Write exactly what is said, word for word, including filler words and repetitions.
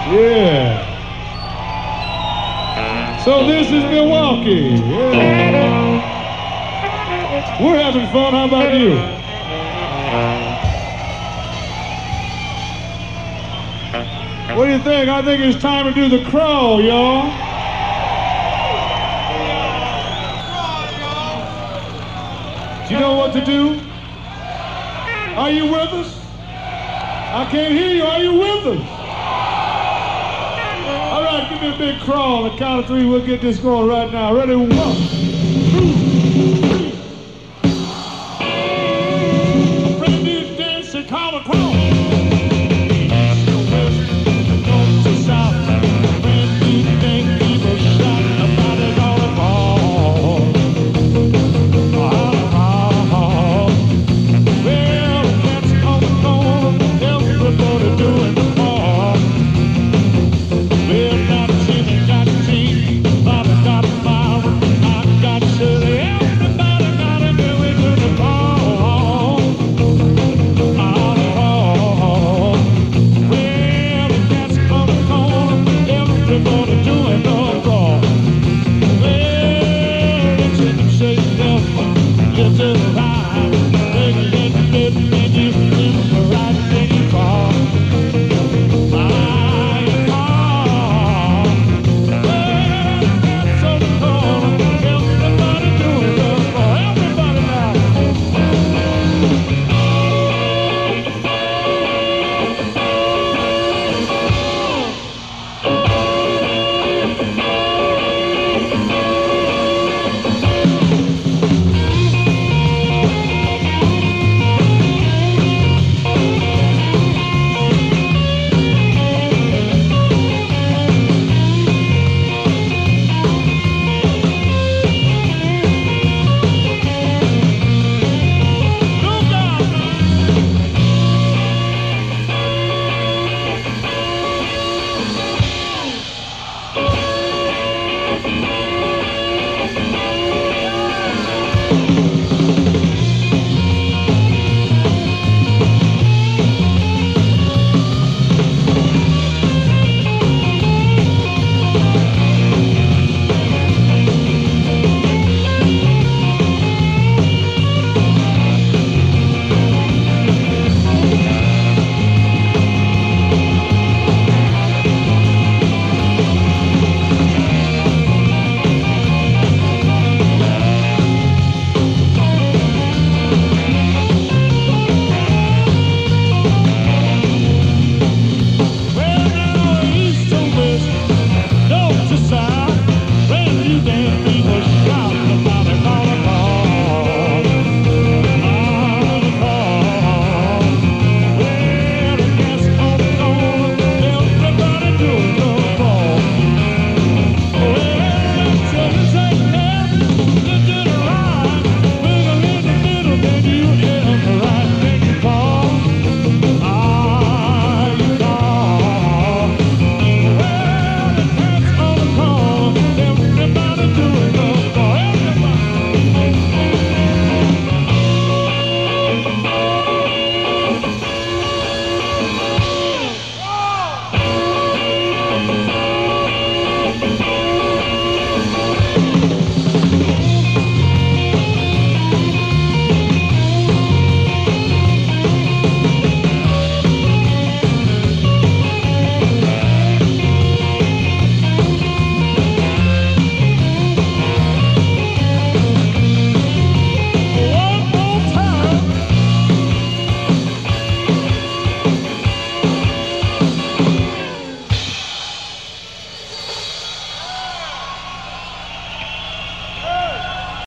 Yeah. So this is Milwaukee. Yeah. We're having fun. How about you? What do you think? I think it's time to do the crawl, y'all. Do you know what to do? Are you with us? I can't hear you. Are you with us? All right, give me a big crawl. On the count of three, we'll get this going right now. Ready? One, two.